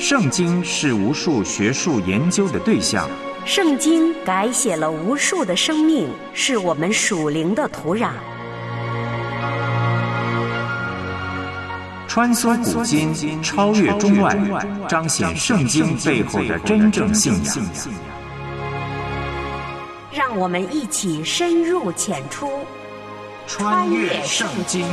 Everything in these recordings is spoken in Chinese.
圣经是无数学术研究的对象， 圣经改写了无数的生命，是我们属灵的土壤。 穿梭古今，超越中外，彰显圣经背后的真正信仰。 让我们一起深入浅出， 穿越圣经。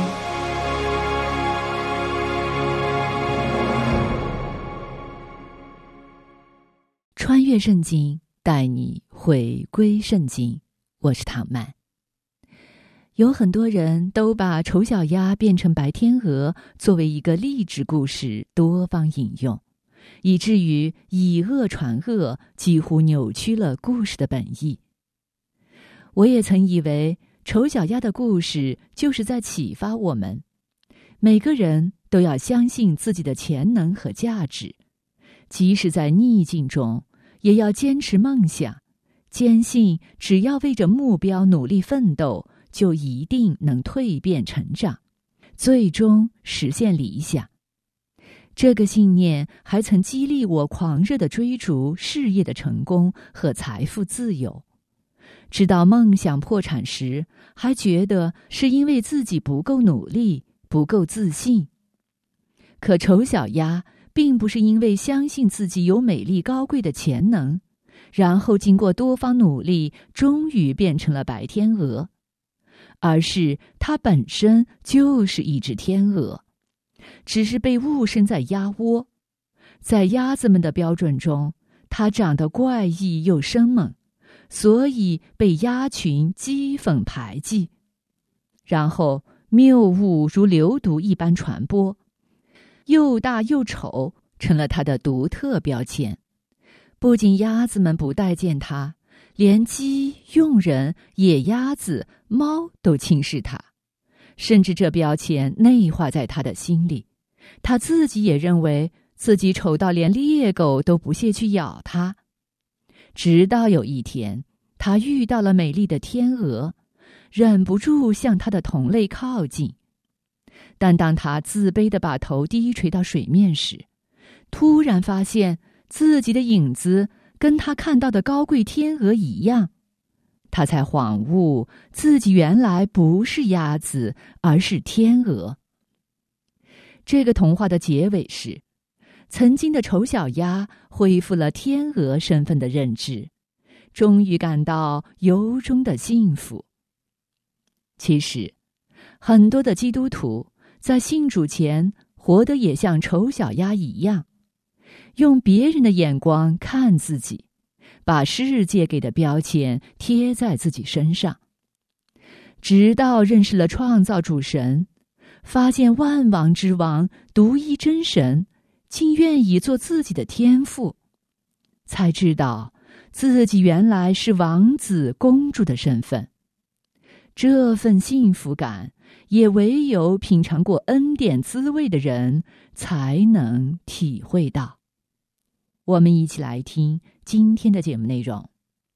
穿越圣经，带你回归圣经。我是唐曼。有很多人都把丑小鸭变成白天鹅作为一个励志故事多方引用，以至于以恶传恶，几乎扭曲了故事的本意。我也曾以为丑小鸭的故事就是在启发我们，每个人都要相信自己的潜能和价值，即使在逆境中也要坚持梦想，坚信只要为着目标努力奋斗，就一定能蜕变成长，最终实现理想。这个信念还曾激励我狂热地追逐事业的成功和财富自由，直到梦想破产时，还觉得是因为自己不够努力，不够自信。可丑小鸭并不是因为相信自己有美丽高贵的潜能，然后经过多方努力终于变成了白天鹅，而是它本身就是一只天鹅，只是被误生在鸭窝。在鸭子们的标准中，它长得怪异又生猛，所以被鸭群讥讽排挤，然后谬误如流毒一般传播，又大又丑成了它的独特标签。不仅鸭子们不待见它，连鸡、佣人、野鸭子、猫都轻视它，甚至这标签内化在它的心里，它自己也认为自己丑到连猎狗都不屑去咬它。直到有一天，它遇到了美丽的天鹅，忍不住向它的同类靠近。但当他自卑地把头低垂到水面时，突然发现自己的影子跟他看到的高贵天鹅一样，他才恍悟自己原来不是鸭子，而是天鹅。这个童话的结尾是，曾经的丑小鸭恢复了天鹅身份的认知，终于感到由衷的幸福。其实，很多的基督徒在信主前活得也像丑小鸭一样，用别人的眼光看自己，把世界给的标签贴在自己身上。直到认识了创造主神，发现万王之王独一真神竟愿意做自己的天父，才知道自己原来是王子公主的身份。这份幸福感也唯有品尝过恩典滋味的人才能体会到。我们一起来听今天的节目内容。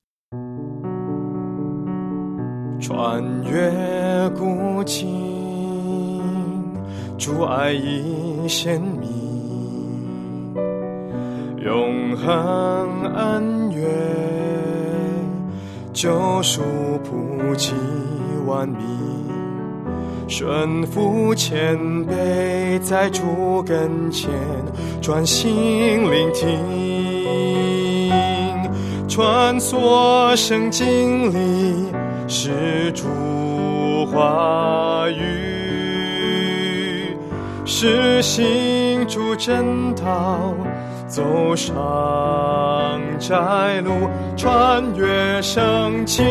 穿越古今，主爱已显明，永恒恩怨，救赎普及万民，顺服谦卑，在主跟前专心聆听，穿梭圣经里是主话语，是行主真道，走上窄路，穿越圣经。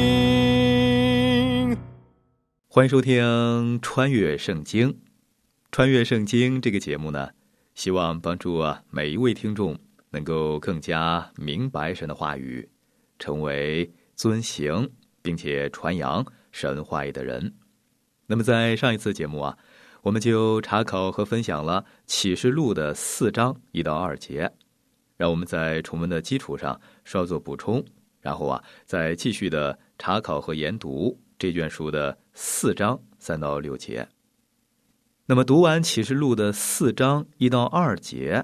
欢迎收听《穿越圣经》。穿越圣经这个节目呢，希望帮助每一位听众能够更加明白神的话语，成为遵行并且传扬神话语的人。那么在上一次节目我们就查考和分享了启示录的4章1到2节，让我们在重温的基础上稍作补充，然后再继续的查考和研读这卷书的4章3到6节。那么读完启示录的4章1到2节，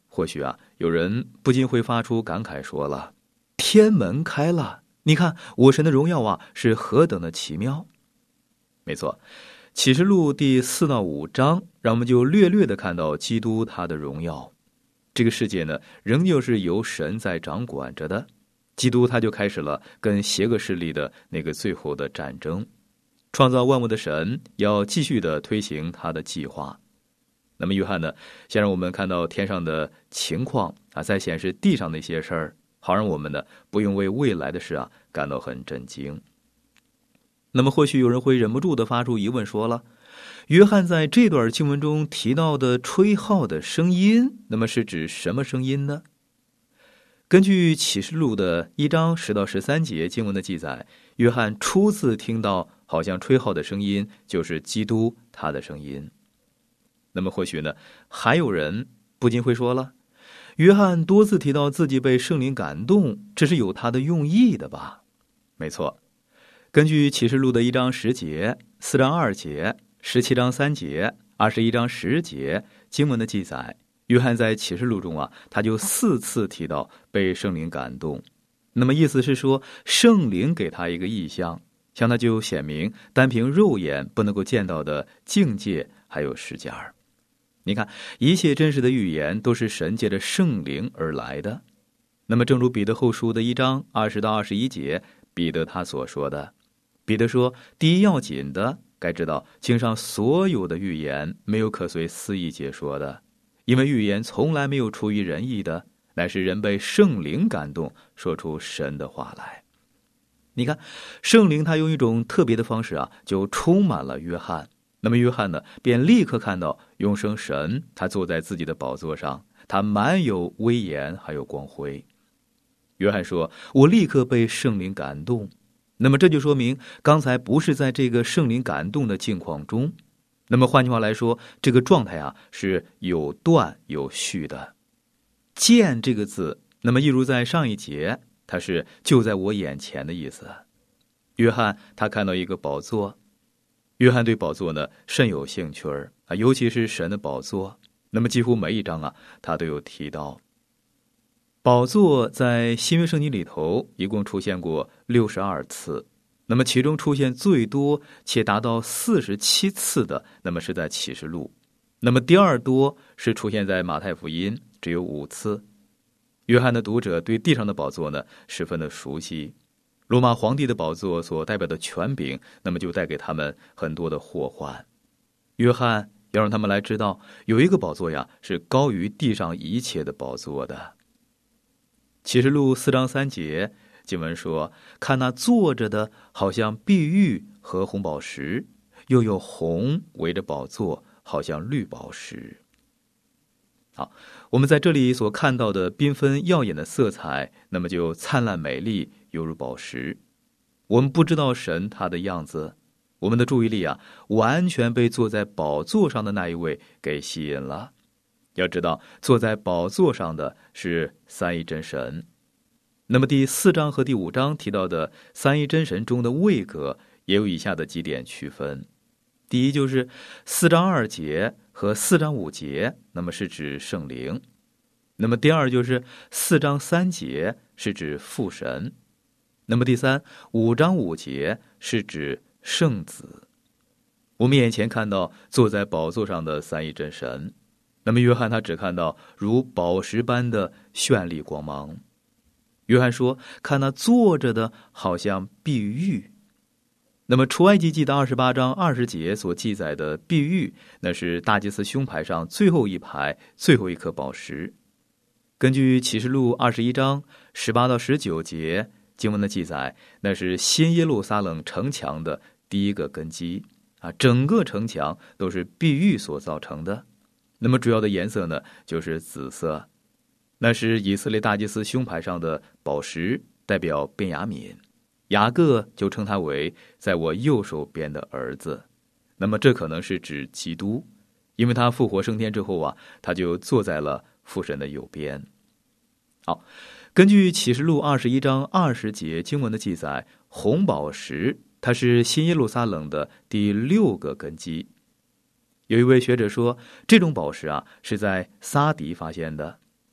或许有人不禁会发出感慨，说了：天门开了，你看我神的荣耀是何等的奇妙。没错，启示录第4到5章让我们就略略的看到基督他的荣耀。这个世界呢，仍旧是由神在掌管着的，基督他就开始了跟邪恶势力的那个最后的战争。创造万物的神要继续的推行他的计划。那么约翰呢，先让我们看到天上的情况再显示地上的一些事儿，好让我们呢不用为未来的事感到很震惊。那么或许有人会忍不住的发出疑问，说了：约翰在这段经文中提到的吹号的声音，那么是指什么声音呢？根据启示录的1章10到13节经文的记载，约翰初次听到好像吹号的声音，就是基督他的声音。那么或许呢，还有人不禁会说了：约翰多次提到自己被圣灵感动，这是有他的用意的吧？没错，根据启示录的1章10节、4章2节、17章3节、21章10节经文的记载，约翰在启示录中他就4次提到被圣灵感动。那么意思是说，圣灵给他一个意象，向他就显明单凭肉眼不能够见到的境界还有事件。你看，一切真实的预言都是神借着圣灵而来的。那么正如彼得后书的1章20到21节，彼得他所说的，彼得说：第一要紧的，该知道经上所有的预言没有可随私意解说的，因为预言从来没有出于人意的，乃是人被圣灵感动，说出神的话来。你看，圣灵他用一种特别的方式就充满了约翰。那么约翰呢，便立刻看到永生神他坐在自己的宝座上，他满有威严还有光辉。约翰说：我立刻被圣灵感动。那么这就说明刚才不是在这个圣灵感动的境况中。那么换句话来说，这个状态是有断有续的。见这个字，那么一如在上一节，它是就在我眼前的意思。约翰他看到一个宝座，约翰对宝座呢甚有兴趣尤其是神的宝座。那么几乎每一章他都有提到。宝座在新约圣经里头一共出现过62次，那么其中出现最多且达到47次的，那么是在启示录。那么第二多是出现在马太福音，只有5次。约翰的读者对地上的宝座呢十分的熟悉，罗马皇帝的宝座所代表的权柄，那么就带给他们很多的祸患。约翰要让他们来知道，有一个宝座是高于地上一切的宝座的。启示录4章3节经文说：看那坐着的好像碧玉和红宝石，又有红围着宝座，好像绿宝石。好，我们在这里所看到的缤纷耀眼的色彩，那么就灿烂美丽，犹如宝石。我们不知道神他的样子，我们的注意力完全被坐在宝座上的那一位给吸引了。要知道，坐在宝座上的是三一真神。那么第4章和第5章提到的三一真神中的位格，也有以下的几点区分。第一就是4章2节和4章5节，那么是指圣灵。那么第二就是4章3节是指父神。那么第三5章5节是指圣子。我们眼前看到坐在宝座上的三一真神，那么约翰他只看到如宝石般的绚丽光芒。约翰说，看那坐着的好像碧玉。那么出埃及记的28章20节所记载的碧玉，那是大祭司胸牌上最后一排最后一颗宝石。根据启示录21章18到19节经文的记载，那是新耶路撒冷城墙的第一个根基整个城墙都是碧玉所造成的。那么主要的颜色呢，就是紫色。那是以色列大祭司胸牌上的宝石，代表便雅悯。雅各就称他为在我右手边的儿子。那么这可能是指基督，因为他复活升天之后他就坐在了父神的右边。好，根据启示录21章20节经文的记载，红宝石它是新耶路撒冷的第6个根基。有一位学者说，这种宝石是在撒迪发现的。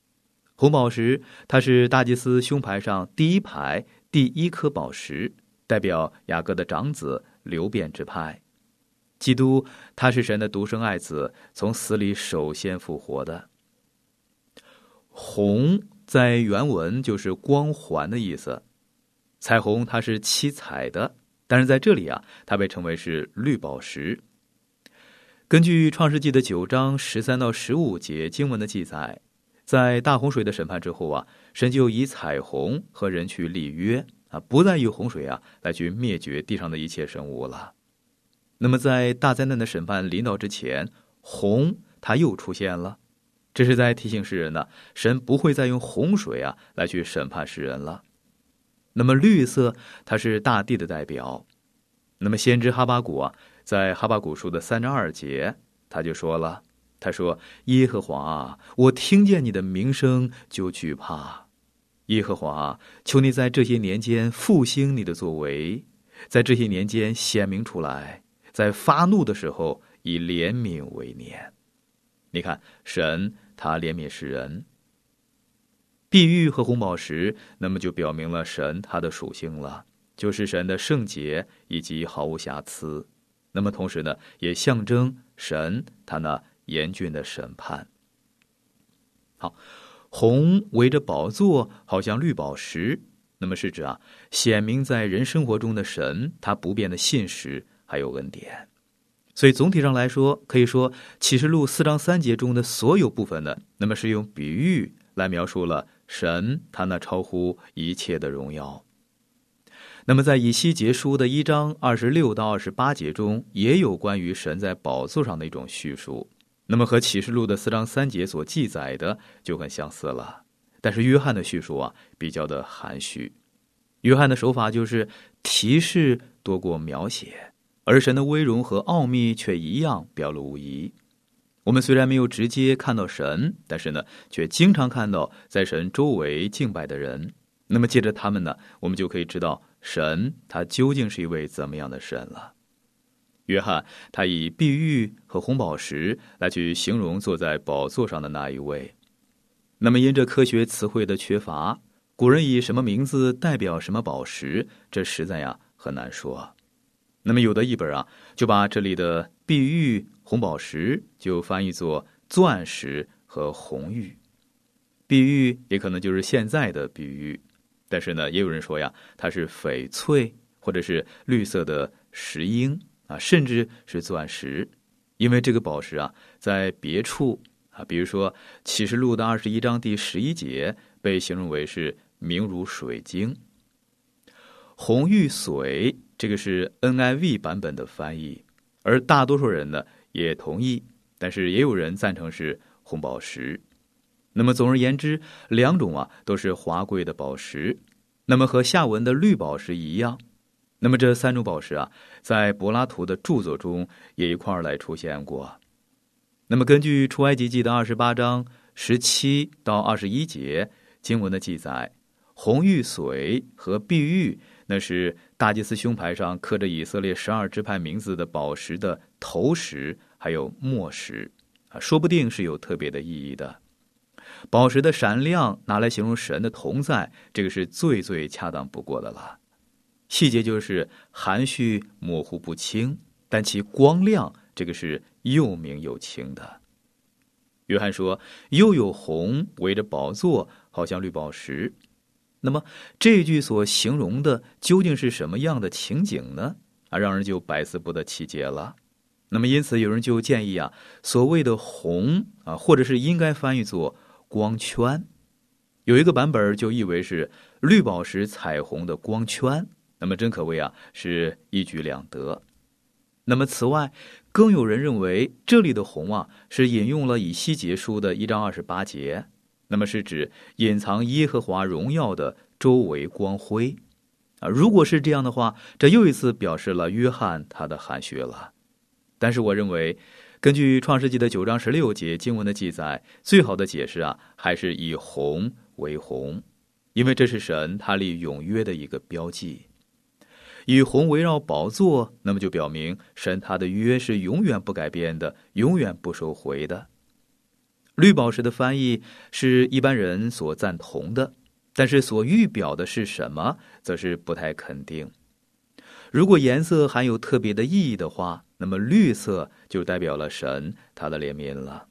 红宝石它是大祭司胸牌上第一排第一颗宝石，代表雅各的长子流便支派。基督他是神的独生爱子，从死里首先复活的。红在原文就是光环的意思，彩虹它是七彩的，但是在这里它被称为是绿宝石。根据创世纪的9章13到15节经文的记载，在大洪水的审判之后神就以彩虹和人去立约不再以洪水来去灭绝地上的一切生物了。那么在大灾难的审判临到之前，红它又出现了，这是在提醒世人神不会再用洪水来去审判世人了。那么绿色它是大地的代表。那么先知哈巴谷在哈巴谷书的3章2节他就说了，他说，耶和华我听见你的名声就惧怕。耶和华求你在这些年间复兴你的作为，在这些年间显明出来，在发怒的时候以怜悯为念。你看，神他怜悯世人。碧玉和红宝石那么就表明了神他的属性了，就是神的圣洁以及毫无瑕疵。那么同时呢，也象征神他那严峻的审判。好，红围着宝座好像绿宝石，那么是指显明在人生活中的神他不变的信实还有恩典。所以总体上来说，可以说启示录4章3节中的所有部分呢，那么是用比喻来描述了神他那超乎一切的荣耀。那么在以西结书的1章26到28节中，也有关于神在宝座上的一种叙述，那么和启示录的4章3节所记载的就很相似了。但是约翰的叙述比较的含蓄，约翰的手法就是提示多过描写，而神的威荣和奥秘却一样表露无遗。我们虽然没有直接看到神，但是呢，却经常看到在神周围敬拜的人。那么借着他们呢，我们就可以知道神他究竟是一位怎么样的神了。约翰他以碧玉和红宝石来去形容坐在宝座上的那一位。那么因着科学词汇的缺乏，古人以什么名字代表什么宝石，这实在很难说。那么有的译本就把这里的碧玉红宝石就翻译作钻石和红玉。碧玉也可能就是现在的碧玉，但是呢，也有人说它是翡翠或者是绿色的石英甚至是钻石。因为这个宝石在别处比如说启示录的21章第11节被形容为是明如水晶。红玉髓这个是 NIV 版本的翻译，而大多数人呢也同意，但是也有人赞成是红宝石。那么总而言之，两种都是华贵的宝石，那么和下文的绿宝石一样。那么这三种宝石在柏拉图的著作中也一块儿来出现过。那么根据出埃及记的28章17到21节经文的记载，红玉髓和碧玉那是大祭司胸牌上刻着以色列12支派名字的宝石的头石还有末石说不定是有特别的意义的。宝石的闪亮拿来形容神的同在，这个是最最恰当不过的了。细节就是含蓄模糊不清，但其光亮这个是又明又清的。约翰说，又有红围着宝座好像绿宝石。那么这句所形容的究竟是什么样的情景呢？让人就百思不得其解了。那么因此有人就建议所谓的红或者是应该翻译作光圈。有一个版本就译为是绿宝石彩虹的光圈，那么真可谓是一举两得。那么此外更有人认为这里的红是引用了以西结书的1章28节，那么是指隐藏耶和华荣耀的周围光辉如果是这样的话，这又一次表示了约翰他的含蓄了。但是我认为根据创世纪的9章16节经文的记载，最好的解释还是以红为红，因为这是神他立永约的一个标记。以红围绕宝座，那么就表明神他的约是永远不改变的，永远不收回的。 绿宝石的翻译是一般人所赞同的，但是所预表的是什么，则是不太肯定。如果颜色含有特别的意义的话，那么绿色就代表了神他的怜悯了。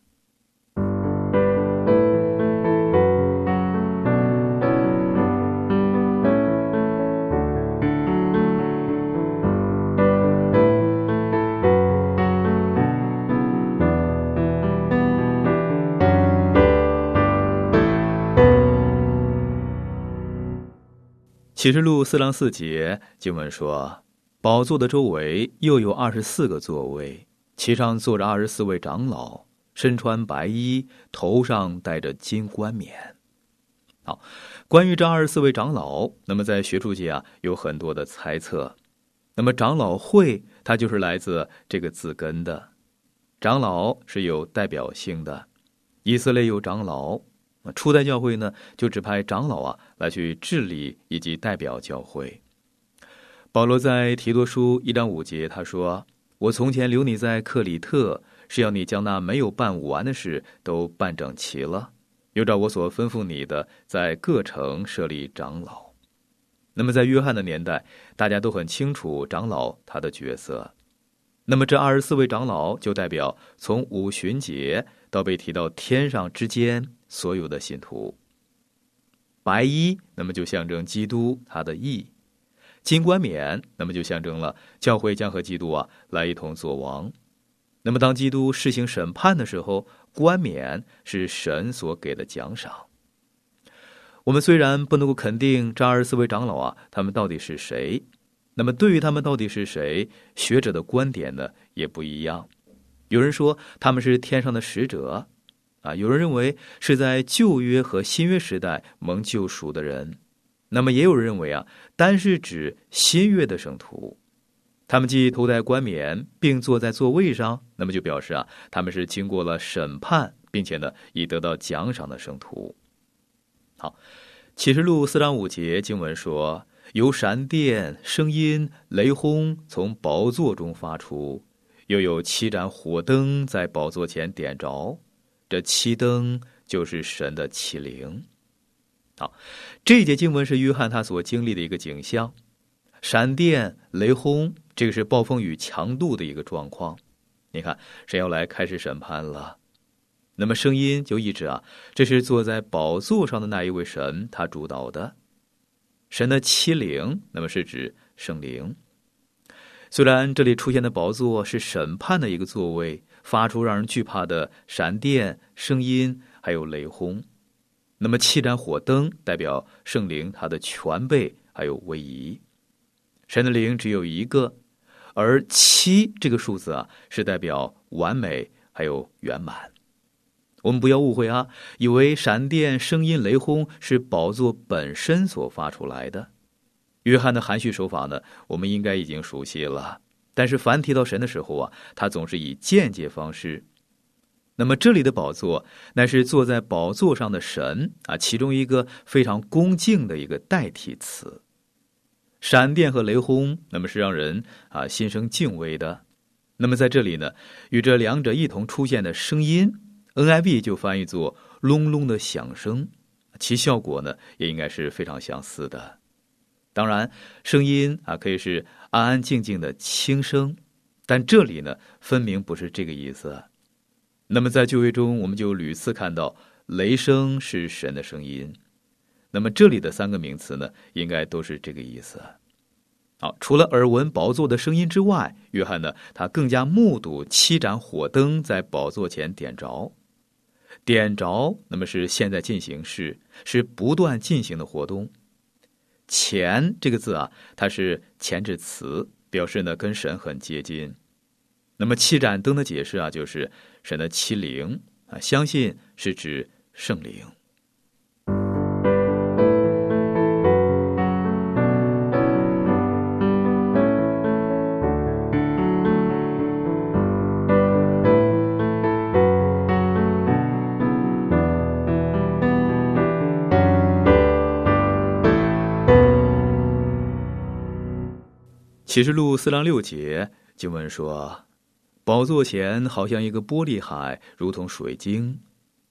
启示录4章4节经文说，宝座的周围又有24个座位，其上坐着24位长老，身穿白衣，头上戴着金冠冕。好，关于这24位长老，那么在学术界有很多的猜测。那么长老会它就是来自这个字根的，长老是有代表性的，以色列有长老，初代教会呢就指派长老来去治理以及代表教会。保罗在提多书1章5节他说，我从前留你在克里特，是要你将那没有办完的事都办整齐了，又照我所吩咐你的，在各城设立长老。那么在约翰的年代，大家都很清楚长老他的角色。那么这24位长老就代表从五旬节到被提到天上之间所有的信徒。白衣那么就象征基督他的义，金冠冕那么就象征了教会将和基督来一同作王。那么当基督施行审判的时候，冠冕是神所给的奖赏。我们虽然不能够肯定这24位长老他们到底是谁，那么对于他们到底是谁，学者的观点呢也不一样。有人说他们是天上的使者有人认为是在旧约和新约时代蒙救赎的人，那么也有人认为单是指新约的圣徒。他们既头戴冠冕并坐在座位上，那么就表示他们是经过了审判，并且呢已得到奖赏的圣徒。好，启示录4章5节经文说，有闪电、声音、雷轰从宝座中发出，又有7盏火灯在宝座前点着，这7灯就是神的7灵。好，这一节经文是约翰他所经历的一个景象，闪电、雷轰，这个是暴风雨强度的一个状况。你看，神要来开始审判了。那么声音就意指这是坐在宝座上的那一位神他主导的。神的7灵那么是指圣灵。虽然这里出现的宝座是审判的一个座位，发出让人惧怕的闪电、声音还有雷轰，那么7盏火灯代表圣灵他的全备还有威仪。神的灵只有一个，而7这个数字是代表完美还有圆满。我们不要误会以为闪电、声音、雷轰是宝座本身所发出来的。约翰的含蓄手法呢，我们应该已经熟悉了，但是凡提到神的时候他总是以间接方式。那么这里的宝座乃是坐在宝座上的神其中一个非常恭敬的一个代替词。闪电和雷轰那么是让人心生敬畏的。那么在这里呢，与这两者一同出现的声音， NIV 就翻译作隆隆的响声，其效果呢也应该是非常相似的。当然声音可以是安安静静的轻声，但这里呢分明不是这个意思。那么在旧约中我们就屡次看到雷声是神的声音，那么这里的3个名词呢应该都是这个意思。好，除了耳闻宝座的声音之外，约翰呢他更加目睹7盏火灯在宝座前点着。点着那么是现在进行式，是不断进行的活动。前这个字它是前置词，表示呢跟神很接近。那么7盏灯的解释就是神的7灵相信是指圣灵。启示录4章6节经文说，宝座前好像一个玻璃海，如同水晶，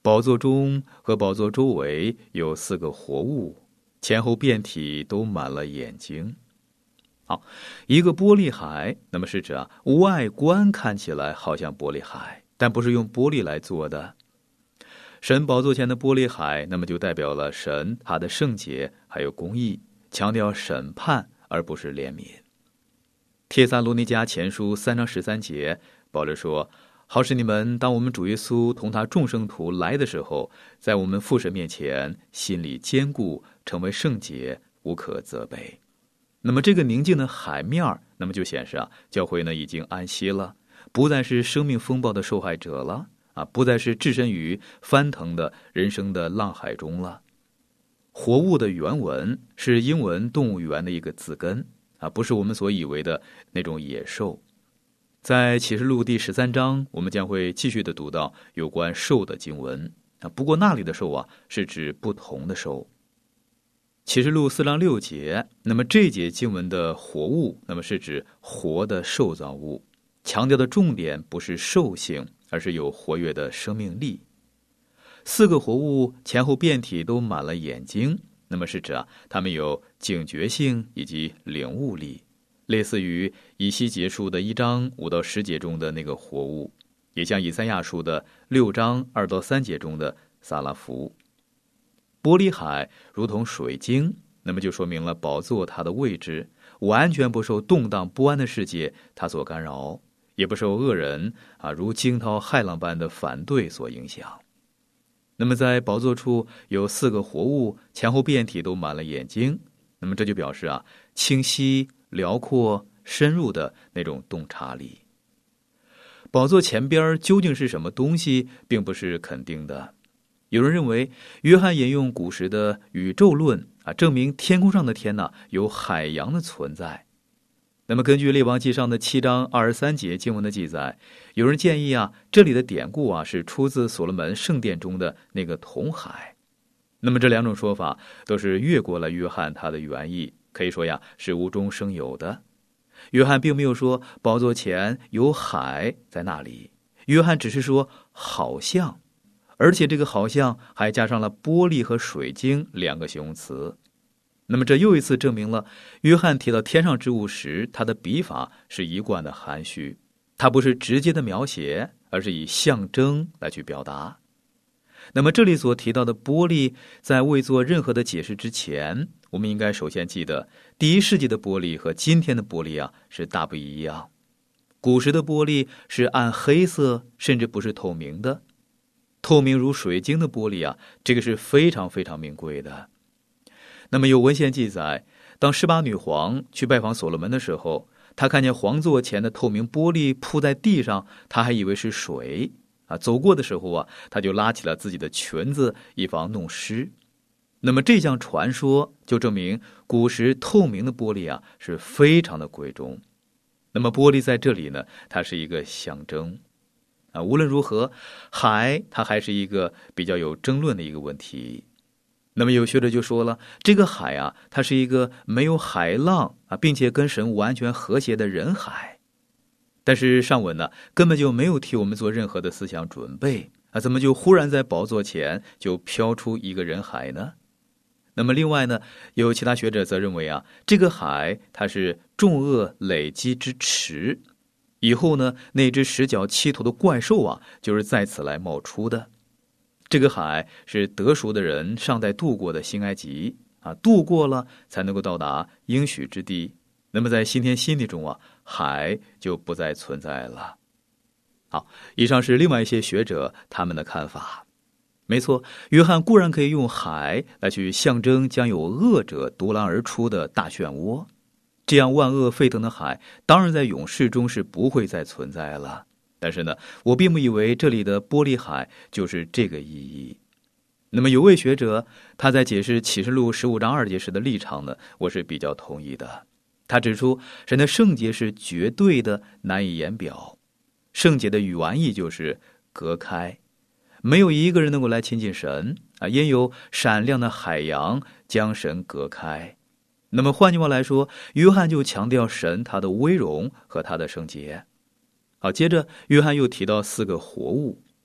宝座中和宝座周围有4个活物，前后遍体都满了眼睛。好，一个玻璃海，那么是指外观看起来好像玻璃海，但不是用玻璃来做的。神宝座前的玻璃海，那么就代表了神他的圣洁还有公义，强调审判而不是怜悯。帖撒罗尼迦前书3章13节，保罗说，好使你们当我们主耶稣同他众圣徒来的时候，在我们父神面前心里坚固，成为圣洁，无可责备。那么这个宁静的海面，那么就显示教会呢已经安息了，不再是生命风暴的受害者了不再是置身于翻腾的人生的浪海中了。活物的原文是英文动物园的一个字根不是我们所以为的那种野兽。在启示录第13章，我们将会继续的读到有关兽的经文不过那里的兽是指不同的兽。启示录4章6节，那么这节经文的活物，那么是指活的受造物，强调的重点不是兽性，而是有活跃的生命力。4个活物前后遍体都满了眼睛，那么是指它们有警觉性以及领悟力，类似于以西结书的1章5到10节中的那个活物，也像以赛亚书的6章2到3节中的撒拉弗。玻璃海如同水晶，那么就说明了宝座它的位置完全不受动荡不安的世界它所干扰，也不受恶人如惊涛骇浪般的反对所影响。那么在宝座处有4个活物，前后遍体都满了眼睛，那么这就表示清晰、辽阔、深入的那种洞察力。宝座前边究竟是什么东西，并不是肯定的。有人认为约翰引用古时的宇宙论证明天空上的天有海洋的存在。那么根据列王纪上的7章23节经文的记载，有人建议这里的典故是出自所罗门圣殿中的那个铜海。那么这2种说法都是越过了约翰他的原意，可以说是无中生有的。约翰并没有说宝座前有海在那里，约翰只是说好像，而且这个好像还加上了玻璃和水晶2个形容词。那么这又一次证明了约翰提到天上之物时，他的笔法是一贯的含蓄，他不是直接的描写，而是以象征来去表达。那么这里所提到的玻璃，在未做任何的解释之前，我们应该首先记得第1世纪的玻璃和今天的玻璃是大不一样。古时的玻璃是暗黑色，甚至不是透明的。透明如水晶的玻璃这个是非常非常名贵的。那么有文献记载，当18女皇去拜访所罗门的时候，她看见皇座前的透明玻璃铺在地上，她还以为是水走过的时候她就拉起了自己的裙子，以防弄湿。那么这项传说就证明古时透明的玻璃是非常的贵重。那么玻璃在这里呢，它是一个象征无论如何，海它还是一个比较有争论的一个问题。那么有学者就说了，这个海它是一个没有海浪并且跟神完全和谐的人海。但是上文呢，根本就没有替我们做任何的思想准备怎么就忽然在宝座前就飘出一个人海呢？那么另外呢，有其他学者则认为这个海它是众恶累积之池，以后呢，那只10角7头的怪兽就是在此来冒出的。这个海是得赎的人尚在渡过的新埃及渡过了才能够到达应许之地。那么在新天新地中海就不再存在了。好，以上是另外一些学者他们的看法。没错，约翰固然可以用海来去象征将有恶者独揽而出的大漩涡，这样万恶沸腾的海当然在永世中是不会再存在了。但是呢，我并不以为这里的玻璃海就是这个意义。那么有位学者他在解释启示录15章2节时的立场呢，我是比较同意的。他指出神的圣洁是绝对的，难以言表。圣洁的原意就是隔开，没有一个人能够来亲近神因有闪亮的海洋将神隔开。那么换句话来说，约翰就强调神他的威荣和他的圣洁。好，接着约翰又提到4个活物。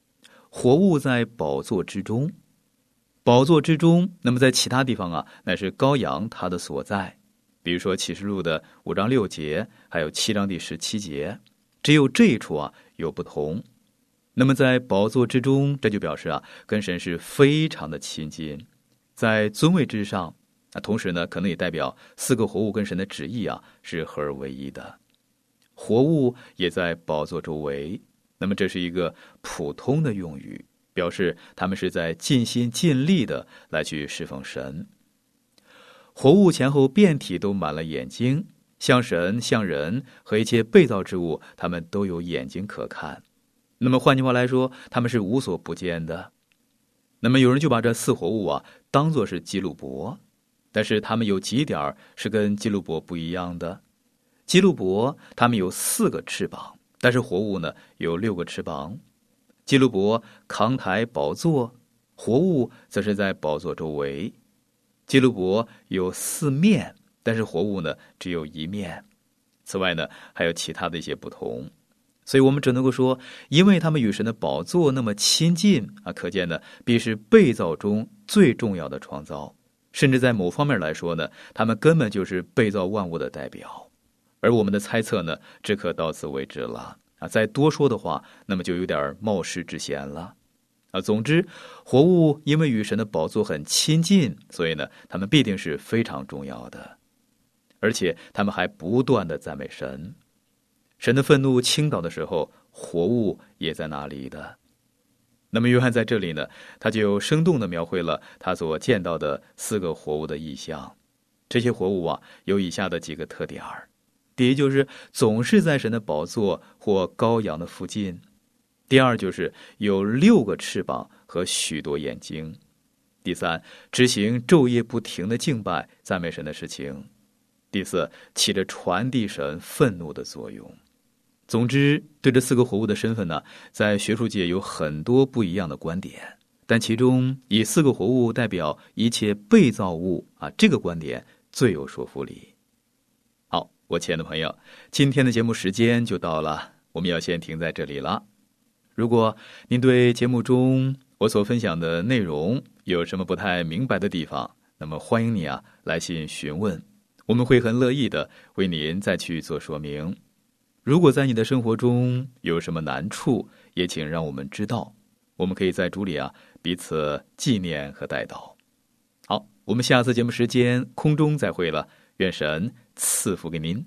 活物在宝座之中，宝座之中，那么在其他地方啊，乃是羔羊他的所在。比如说启示录的5章6节，还有7章第17节，只有这一处啊有不同。那么在宝座之中，这就表示啊跟神是非常的亲近，在尊位之上。同时呢，可能也代表4个活物跟神的旨意啊是合而为一的。活物也在宝座周围，那么这是一个普通的用语，表示他们是在尽心尽力的来去侍奉神。活物前后遍体都满了眼睛，像神像人和一切被造之物，他们都有眼睛可看。那么换句话来说，他们是无所不见的。那么有人就把这4活物啊当作是基路伯，但是他们有几点是跟基路伯不一样的。基路伯他们有4个翅膀，但是活物呢有6个翅膀。基路伯扛抬宝座，活物则是在宝座周围。基路伯有4面，但是活物呢只有1面。此外呢还有其他的一些不同，所以我们只能够说，因为他们与神的宝座那么亲近啊，可见呢必是被造中最重要的创造，甚至在某方面来说呢，他们根本就是被造万物的代表。而我们的猜测呢，只可到此为止了啊！再多说的话，那么就有点冒失之嫌了啊！总之，活物因为与神的宝座很亲近，所以呢，他们必定是非常重要的，而且他们还不断的赞美神。神的愤怒倾倒的时候，活物也在那里的。那么约翰在这里呢，他就生动地描绘了他所见到的4个活物的意象。这些活物啊，有以下的几个特点儿。第一就是总是在神的宝座或羔羊的附近。第二就是有6个翅膀和许多眼睛。第三，执行昼夜不停的敬拜赞美神的事情。第四，起着传递神愤怒的作用。总之，对这4个活物的身份呢，在学术界有很多不一样的观点，但其中以4个活物代表一切被造物啊，这个观点最有说服力。好，我亲爱的朋友，今天的节目时间就到了，我们要先停在这里了。如果您对节目中我所分享的内容有什么不太明白的地方，那么欢迎你啊来信询问，我们会很乐意的为您再去做说明。如果在你的生活中有什么难处，也请让我们知道，我们可以在主里啊彼此纪念和代祷。好，我们下次节目时间空中再会了，愿神赐福给您。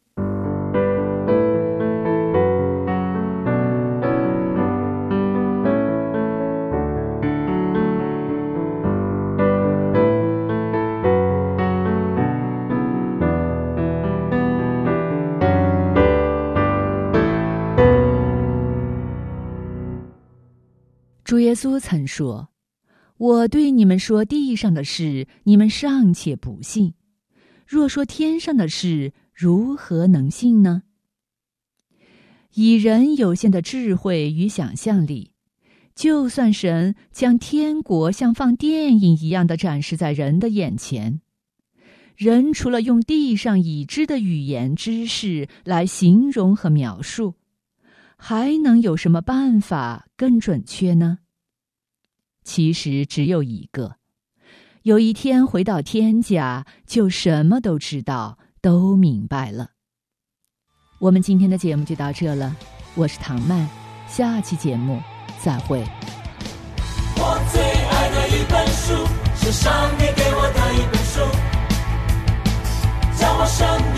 主耶稣曾说，我对你们说地上的事，你们尚且不信，若说天上的事，如何能信呢？以人有限的智慧与想象力，就算神将天国像放电影一样的展示在人的眼前，人除了用地上已知的语言知识来形容和描述，还能有什么办法更准确呢？其实只有一个，有一天回到天家，就什么都知道，都明白了。我们今天的节目就到这了，我是唐曼，下期节目再会。 我最爱的一本书，是上帝给我的一本书，叫我生